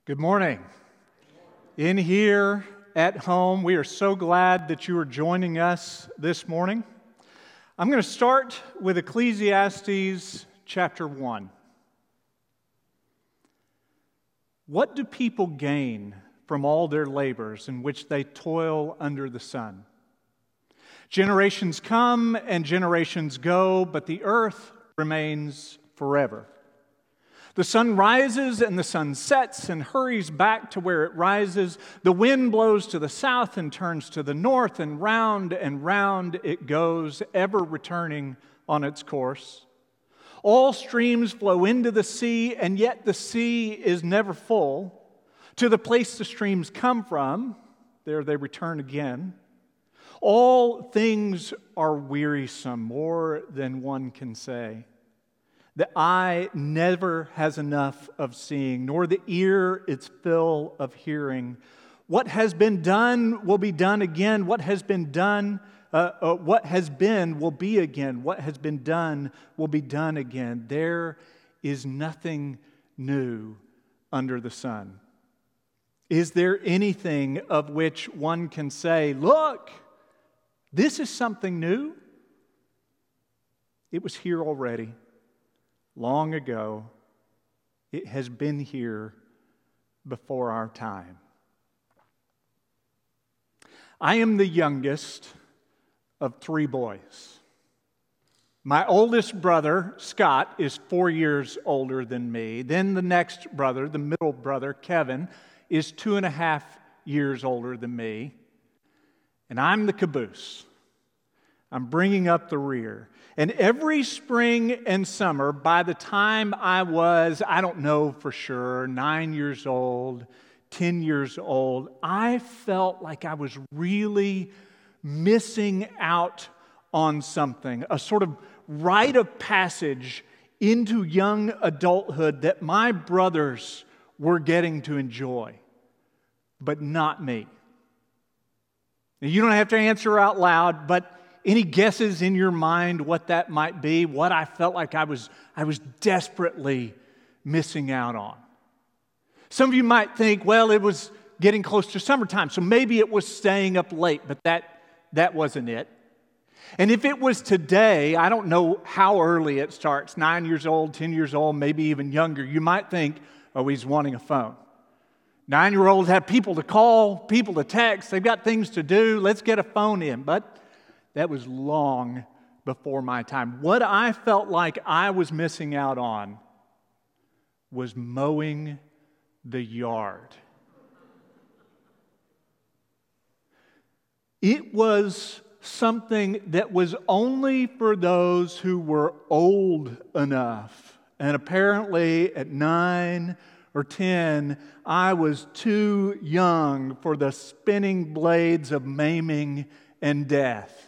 Good morning. In here, at home, we are so glad that you are joining us this morning. I'm going to start with Ecclesiastes chapter 1. What do people gain from all their labors in which they toil under the sun? Generations come and generations go, but the earth remains forever. The sun rises and the sun sets and hurries back to where it rises. The wind blows to the south and turns to the north, and round it goes, ever returning on its course. All streams flow into the sea, and yet the sea is never full. To the place the streams come from, there they return again. All things are wearisome, more than one can say. The eye never has enough of seeing, nor the ear its fill of hearing. What has been done will be done again. What has been will be again. What has been done will be done again. There is nothing new under the sun. Is there anything of which one can say, look, this is something new? It was here already. Long ago, it has been here before our time. I am the youngest of three boys. My oldest brother, Scott, is 4 years older than me. Then the next brother, the middle brother, Kevin, is 2.5 years older than me. And I'm the caboose. I'm bringing up the rear. And every spring and summer, by the time I was, I don't know for sure, 9 years old, 10 years old, I felt like I was really missing out on something, a sort of rite of passage into young adulthood that my brothers were getting to enjoy, but not me. Now, you don't have to answer out loud, but any guesses in your mind what that might be? What I felt like I was desperately missing out on. Some of you might think, well, it was getting close to summertime, so maybe it was staying up late, but that wasn't it. And if it was today, I don't know how early it starts, 9 years old, 10 years old, maybe even younger, you might think, oh, he's wanting a phone. 9-year-olds have people to call, people to text, they've got things to do, let's get a phone in. But that was long before my time. What I felt like I was missing out on was mowing the yard. It was something that was only for those who were old enough. And apparently at 9 or 10, I was too young for the spinning blades of maiming and death.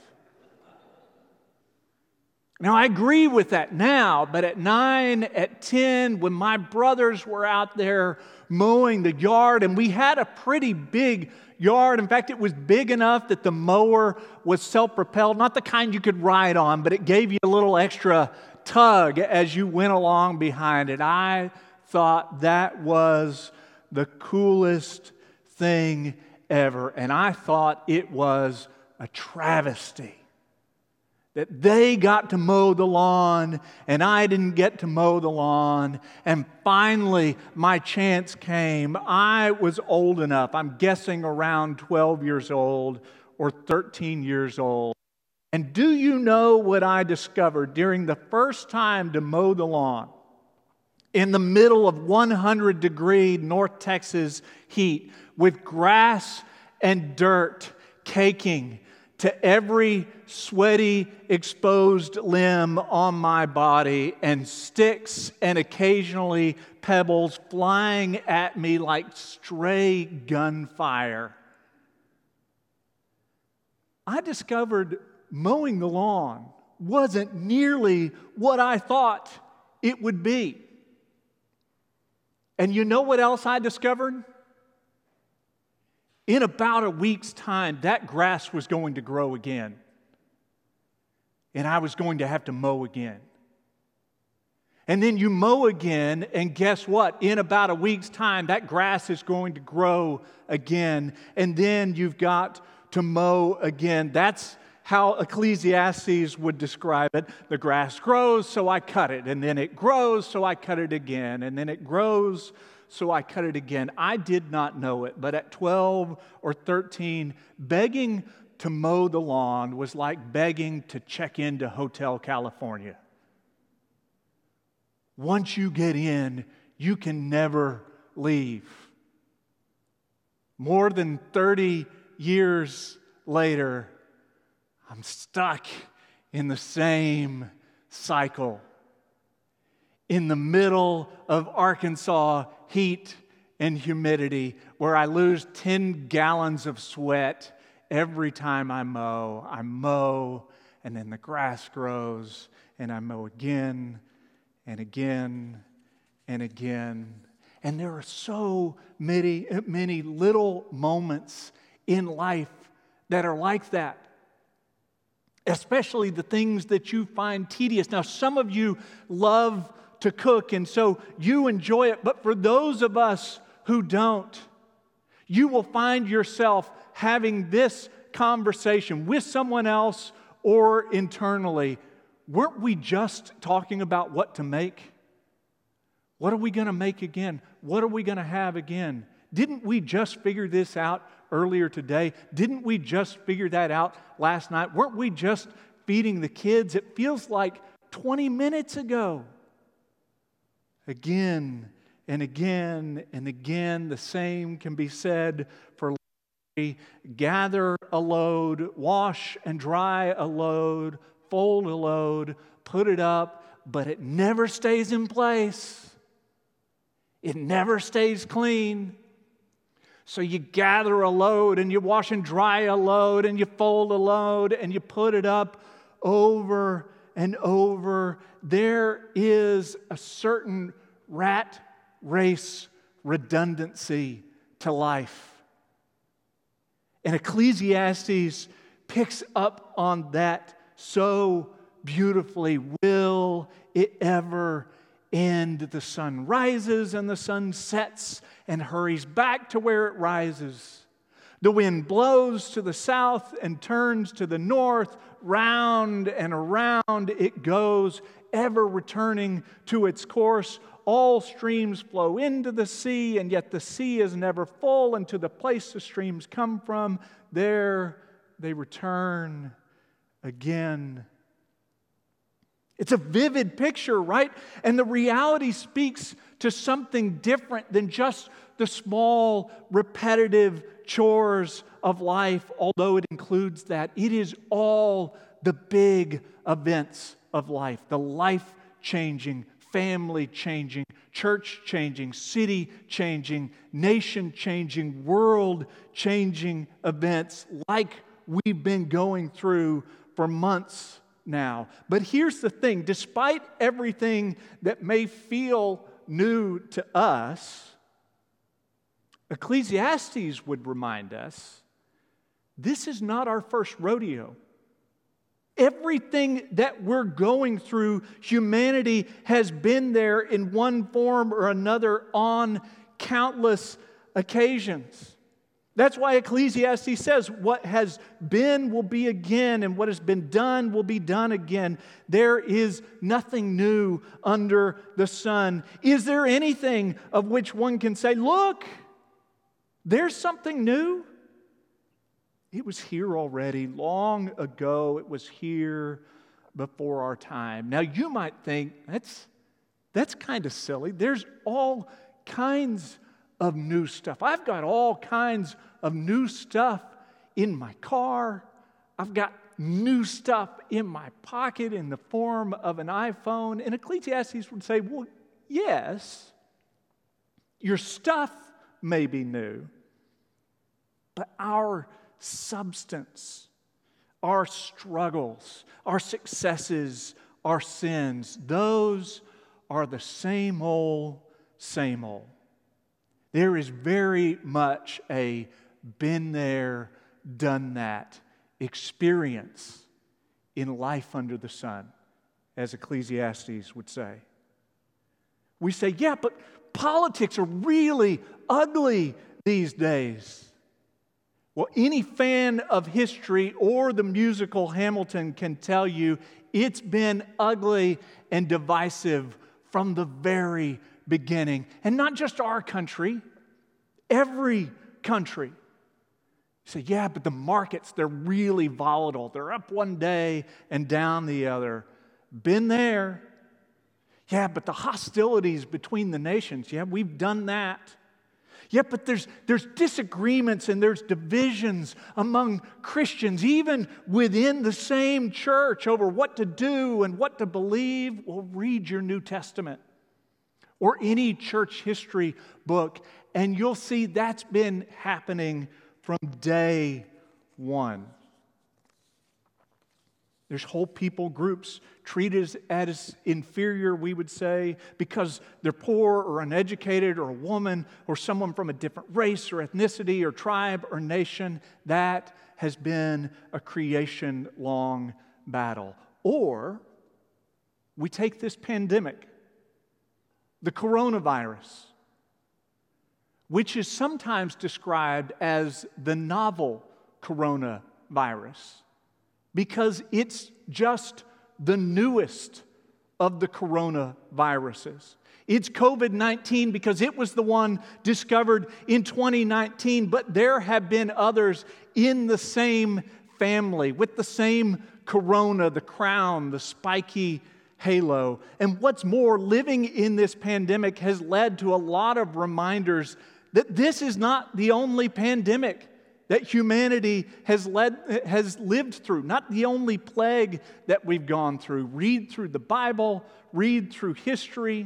Now, I agree with that now, but at 9, at 10, when my brothers were out there mowing the yard, and we had a pretty big yard. In fact, it was big enough that the mower was self-propelled, not the kind you could ride on, but it gave you a little extra tug as you went along behind it. I thought that was the coolest thing ever, and I thought it was a travesty that they got to mow the lawn and I didn't get to mow the lawn. And finally, my chance came. I was old enough, I'm guessing around 12 years old or 13 years old. And do you know what I discovered during the first time to mow the lawn? In the middle of 100-degree North Texas heat, with grass and dirt caking to every sweaty, exposed limb on my body, and sticks and occasionally pebbles flying at me like stray gunfire. I discovered mowing the lawn wasn't nearly what I thought it would be. And you know what else I discovered? In about a week's time, that grass was going to grow again. And I was going to have to mow again. And then you mow again, and guess what? In about a week's time, that grass is going to grow again. And then you've got to mow again. That's how Ecclesiastes would describe it. The grass grows, so I cut it. And then it grows, so I cut it again. And then it grows, so I cut it again. I did not know it, but at 12 or 13, begging to mow the lawn was like begging to check into Hotel California. Once you get in, you can never leave. More than 30 years later, I'm stuck in the same cycle. In the middle of Arkansas heat and humidity, where I lose 10 gallons of sweat every time I mow, and then the grass grows, and I mow again and again and again. And there are so many little moments in life that are like that. Especially the things that you find tedious. Now, some of you love to cook, and so you enjoy it. But for those of us who don't, you will find yourself having this conversation with someone else or internally. Weren't we just talking about what to make? What are we going to make again? What are we going to have again? Didn't we just figure this out earlier today? Didn't we just figure that out last night? Weren't we just feeding the kids? It feels like 20 minutes ago. Again and again and again, the same can be said for laundry. Gather a load, wash and dry a load, fold a load, put it up, but it never stays in place. It never stays clean. So you gather a load and you wash and dry a load and you fold a load and you put it up over and over. There is a certain rat race redundancy to life. And Ecclesiastes picks up on that so beautifully. Will it ever end? The sun rises and the sun sets and hurries back to where it rises. The wind blows to the south and turns to the north. Round and around it goes, ever returning to its course. All streams flow into the sea, and yet the sea is never full, and to the place the streams come from, there they return again. It's a vivid picture, right? And the reality speaks to something different than just the small, repetitive chores of life, although it includes that. It is all the big events of life, the life-changing, family-changing, church-changing, city-changing, nation-changing, world-changing events like we've been going through for months now. But here's the thing, despite everything that may feel new to us, Ecclesiastes would remind us, this is not our first rodeo. Everything that we're going through, humanity has been there in one form or another on countless occasions. That's why Ecclesiastes says, what has been will be again, and what has been done will be done again. There is nothing new under the sun. Is there anything of which one can say, look, there's something new? It was here already, long ago. It was here before our time. Now, you might think, that's kind of silly. There's all kinds of new stuff. I've got all kinds of new stuff in my car. I've got new stuff in my pocket in the form of an iPhone. And Ecclesiastes would say, well, yes, your stuff may be new, but our substance, our struggles, our successes, our sins, those are the same old, same old. There is very much a been there, done that experience in life under the sun, as Ecclesiastes would say. We say, yeah, but politics are really ugly these days. Well, any fan of history or the musical Hamilton can tell you it's been ugly and divisive from the very beginning. And not just our country, every country. You say, yeah, but the markets, they're really volatile. They're up one day and down the other. Been there. Yeah, but the hostilities between the nations, yeah, we've done that. Yeah, but there's disagreements and there's divisions among Christians, even within the same church, over what to do and what to believe. Well, read your New Testament or any church history book, and you'll see that's been happening from day one. There's whole people groups treated as inferior, we would say, because they're poor or uneducated or a woman or someone from a different race or ethnicity or tribe or nation. That has been a creation-long battle. Or we take this pandemic, the coronavirus, which is sometimes described as the novel coronavirus, because it's just the newest of the coronaviruses. It's COVID-19 because it was the one discovered in 2019, but there have been others in the same family with the same corona, the crown, the spiky halo. And what's more, living in this pandemic has led to a lot of reminders that this is not the only pandemic that humanity has lived through, not the only plague that we've gone through. Read through the Bible, read through history.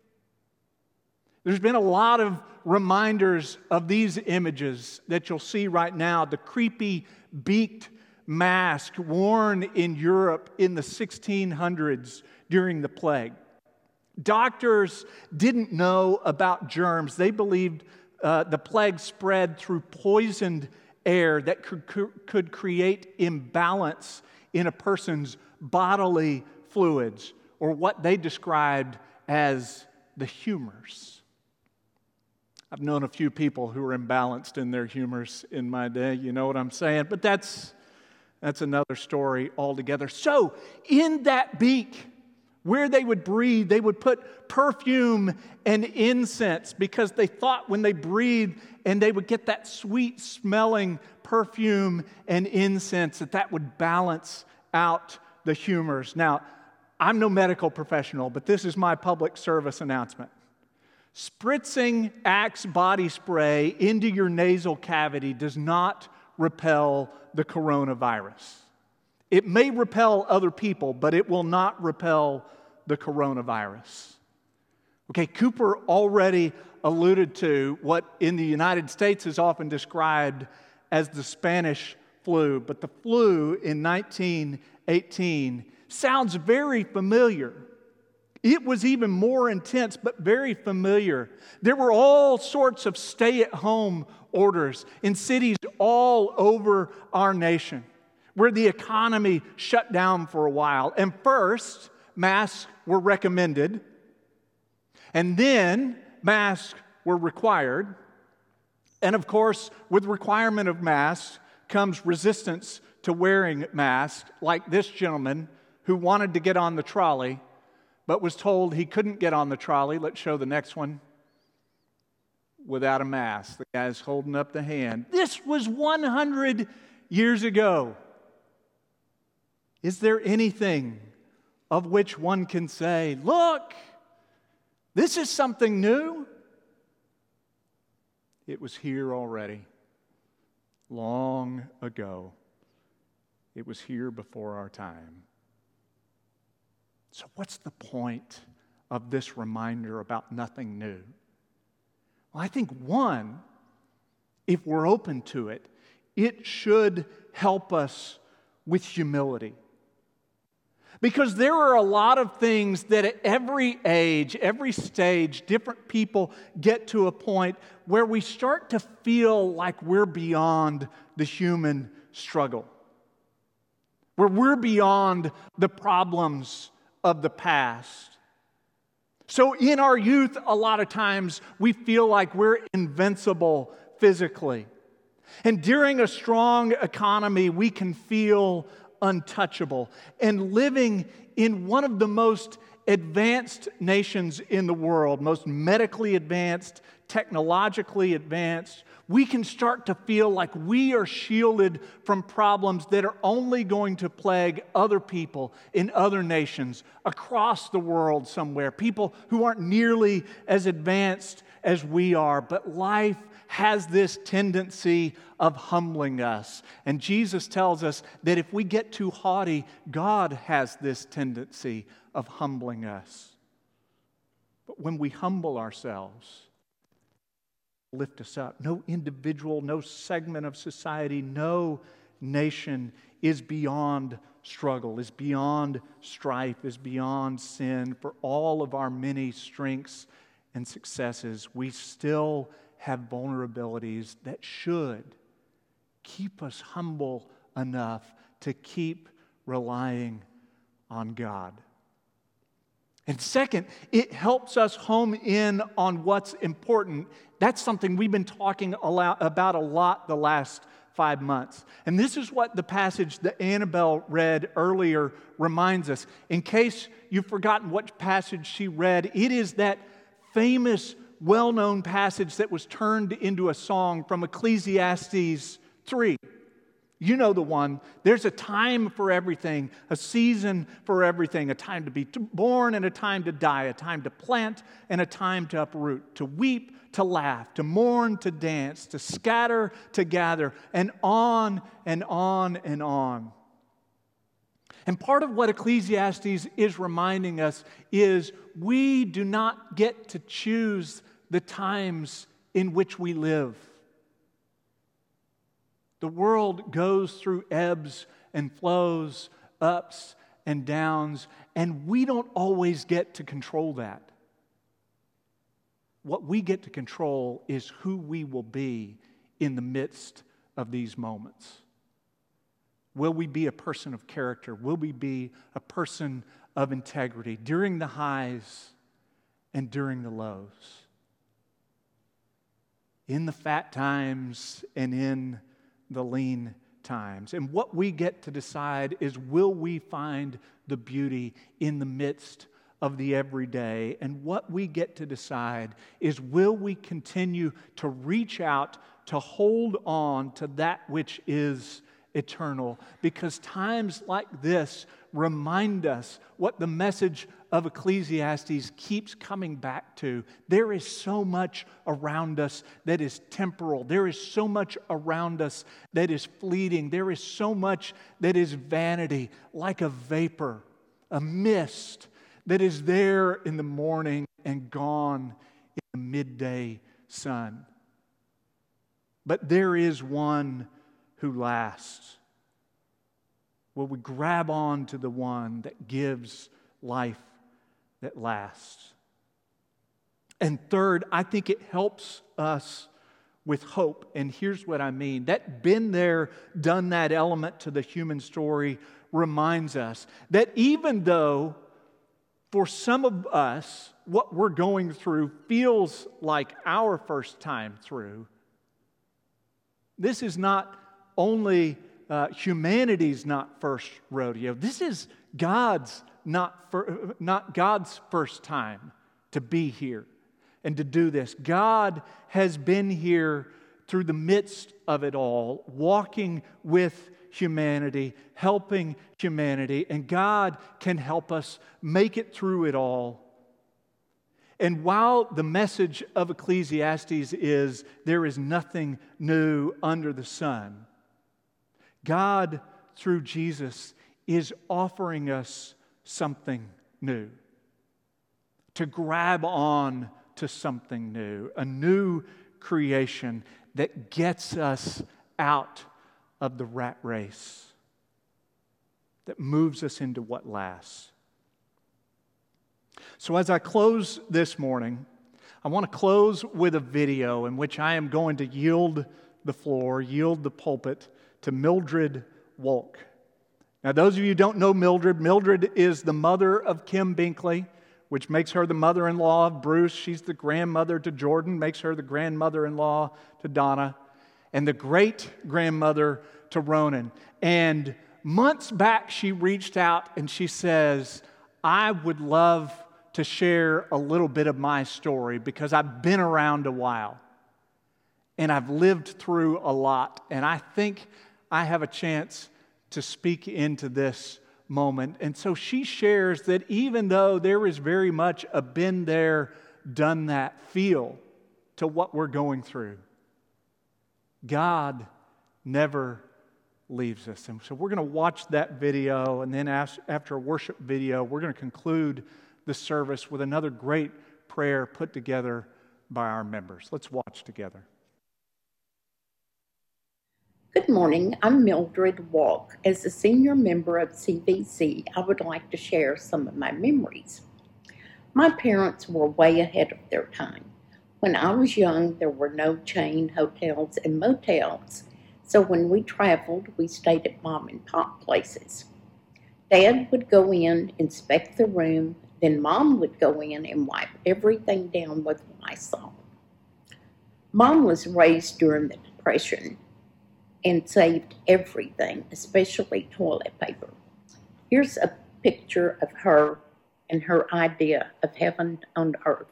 There's been a lot of reminders of these images that you'll see right now. The creepy beaked mask worn in Europe in the 1600s during the plague. Doctors didn't know about germs. They believed the plague spread through poisoned air that could create imbalance in a person's bodily fluids, or what they described as the humors. I've known a few people who were imbalanced in their humors in my day, you know what I'm saying? But that's another story altogether. So, in that beak, where they would breathe, they would put perfume and incense because they thought when they breathed and they would get that sweet smelling perfume and incense that would balance out the humors. Now, I'm no medical professional, but this is my public service announcement. Spritzing Axe body spray into your nasal cavity does not repel the coronavirus. It may repel other people, but it will not repel the coronavirus. Okay, Cooper already alluded to what in the United States is often described as the Spanish flu, but the flu in 1918 sounds very familiar. It was even more intense, but very familiar. There were all sorts of stay-at-home orders in cities all over our nation, where the economy shut down for a while. And first, masks were recommended, and then masks were required. And of course, with requirement of masks comes resistance to wearing masks, like this gentleman who wanted to get on the trolley, but was told he couldn't get on the trolley. Let's show the next one. Without a mask. The guy's holding up the hand. This was 100 years ago. Is there anything of which one can say, look, this is something new? It was here already, long ago. It was here before our time. So what's the point of this reminder about nothing new? Well, I think one, if we're open to it, it should help us with humility. Because there are a lot of things that at every age, every stage, different people get to a point where we start to feel like we're beyond the human struggle, where we're beyond the problems of the past. So in our youth, a lot of times we feel like we're invincible physically. And during a strong economy, we can feel untouchable. And living in one of the most advanced nations in the world, most medically advanced, technologically advanced, we can start to feel like we are shielded from problems that are only going to plague other people in other nations across the world somewhere, people who aren't nearly as advanced as we are. But life has this tendency of humbling us. And Jesus tells us that if we get too haughty, God has this tendency of humbling us. But when we humble ourselves, lift us up. No individual, no segment of society, no nation is beyond struggle, is beyond strife, is beyond sin. For all of our many strengths and successes, we still have vulnerabilities that should keep us humble enough to keep relying on God. And second, it helps us home in on what's important. That's something we've been talking about a lot the last 5 months. And this is what the passage that Annabelle read earlier reminds us. In case you've forgotten what passage she read, it is that famous, well-known passage that was turned into a song from Ecclesiastes 3. You know the one. There's a time for everything, a season for everything, a time to be born and a time to die, a time to plant and a time to uproot, to weep, to laugh, to mourn, to dance, to scatter, to gather, and on and on and on. And part of what Ecclesiastes is reminding us is we do not get to choose the times in which we live. The world goes through ebbs and flows, ups and downs, and we don't always get to control that. What we get to control is who we will be in the midst of these moments. Will we be a person of character? Will we be a person of integrity during the highs and during the lows? In the fat times and in the lean times. And what we get to decide is, will we find the beauty in the midst of the everyday? And what we get to decide is, will we continue to reach out to hold on to that which is eternal? Because times like this remind us what the message of Ecclesiastes keeps coming back to. There is so much around us that is temporal. There is so much around us that is fleeting. There is so much that is vanity, like a vapor, a mist that is there in the morning and gone in the midday sun. But there is one who lasts. Will we grab on to the one that gives life that lasts? And third, I think it helps us with hope. And here's what I mean. That been there, done that element to the human story reminds us that even though for some of us what we're going through feels like our first time through, this is not only humanity's not first rodeo. This is God's not God's first time to be here and to do this. God has been here through the midst of it all, walking with humanity, helping humanity, and God can help us make it through it all. And while the message of Ecclesiastes is there is nothing new under the sun, God, through Jesus, is offering us something new. To grab on to something new, a new creation that gets us out of the rat race, that moves us into what lasts. So as I close this morning, I want to close with a video in which I am going to yield the floor, yield the pulpit to Mildred Wolk. Now, those of you who don't know Mildred is the mother of Kim Binkley, which makes her the mother-in-law of Bruce. She's the grandmother to Jordan, makes her the grandmother-in-law to Donna, and the great-grandmother to Ronan. And months back, she reached out and she says, I would love to share a little bit of my story because I've been around a while and I've lived through a lot, and I think I have a chance to speak into this moment. And so she shares that even though there is very much a been there, done that feel to what we're going through, God never leaves us. And so we're going to watch that video, and then after a worship video, we're going to conclude the service with another great prayer put together by our members. Let's watch together. Good morning, I'm Mildred Walk. As a senior member of CVC, I would like to share some of my memories. My parents were way ahead of their time. When I was young, there were no chain hotels and motels, so when we traveled, we stayed at mom and pop places. Dad would go in, inspect the room, then Mom would go in and wipe everything down with Lysol. Mom was raised during the Depression and saved everything, especially toilet paper. Here's a picture of her and her idea of heaven on earth.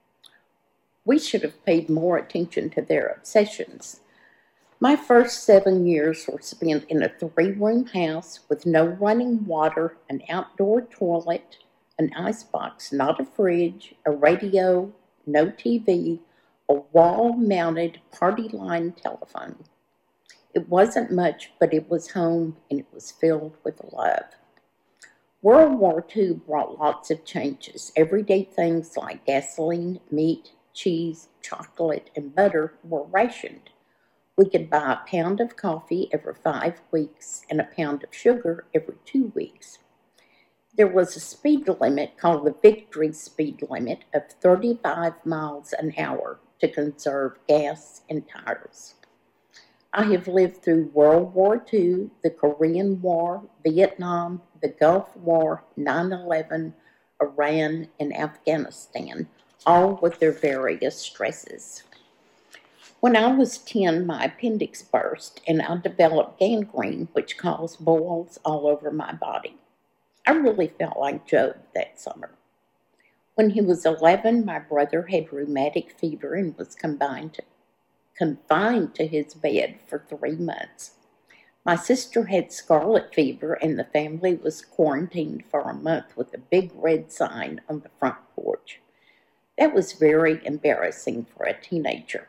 We should have paid more attention to their obsessions. My first 7 years were spent in a 3-room house with no running water, an outdoor toilet, an icebox, not a fridge, a radio, no TV, a wall-mounted party line telephone. It wasn't much, but it was home, and it was filled with love. World War II brought lots of changes. Everyday things like gasoline, meat, cheese, chocolate, and butter were rationed. We could buy a pound of coffee every 5 weeks and a pound of sugar every 2 weeks. There was a speed limit called the Victory speed limit of 35 miles an hour to conserve gas and tires. I have lived through World War II, the Korean War, Vietnam, the Gulf War, 9/11, Iran, and Afghanistan, all with their various stresses. When I was 10, my appendix burst, and I developed gangrene, which caused boils all over my body. I really felt like Job that summer. When he was 11, my brother had rheumatic fever and was confined to his bed for 3 months. My sister had scarlet fever, and the family was quarantined for a month with a big red sign on the front porch. That was very embarrassing for a teenager.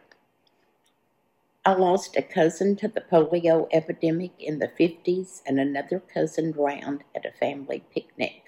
I lost a cousin to the polio epidemic in the 50s and another cousin drowned at a family picnic.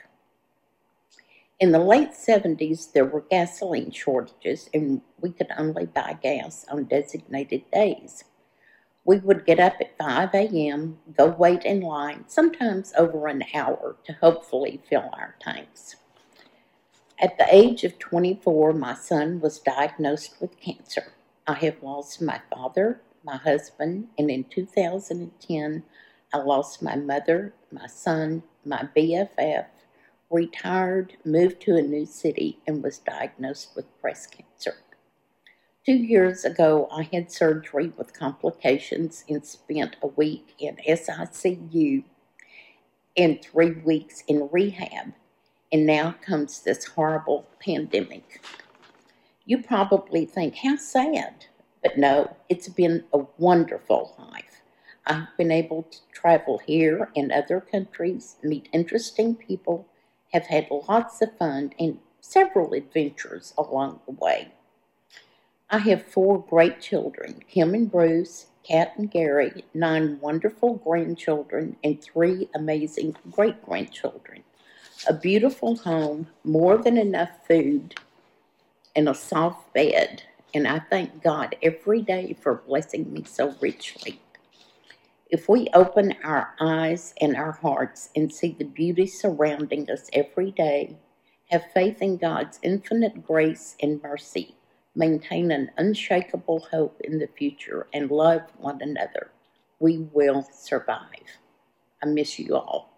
In the late 70s, there were gasoline shortages, and we could only buy gas on designated days. We would get up at 5 a.m., go wait in line, sometimes over an hour, to hopefully fill our tanks. At the age of 24, my son was diagnosed with cancer. I have lost my father, my husband, and in 2010, I lost my mother, my son, my BFF, retired, moved to a new city, and was diagnosed with breast cancer. 2 years ago, I had surgery with complications and spent a week in SICU and 3 weeks in rehab. And now comes this horrible pandemic. You probably think, how sad. But no, it's been a wonderful life. I've been able to travel here and other countries, meet interesting people, have had lots of fun and several adventures along the way. I have 4 great children, Kim and Bruce, Kat and Gary, 9 wonderful grandchildren, and 3 amazing great-grandchildren. A beautiful home, more than enough food, and a soft bed. And I thank God every day for blessing me so richly. If we open our eyes and our hearts and see the beauty surrounding us every day, have faith in God's infinite grace and mercy, maintain an unshakable hope in the future, and love one another, we will survive. I miss you all.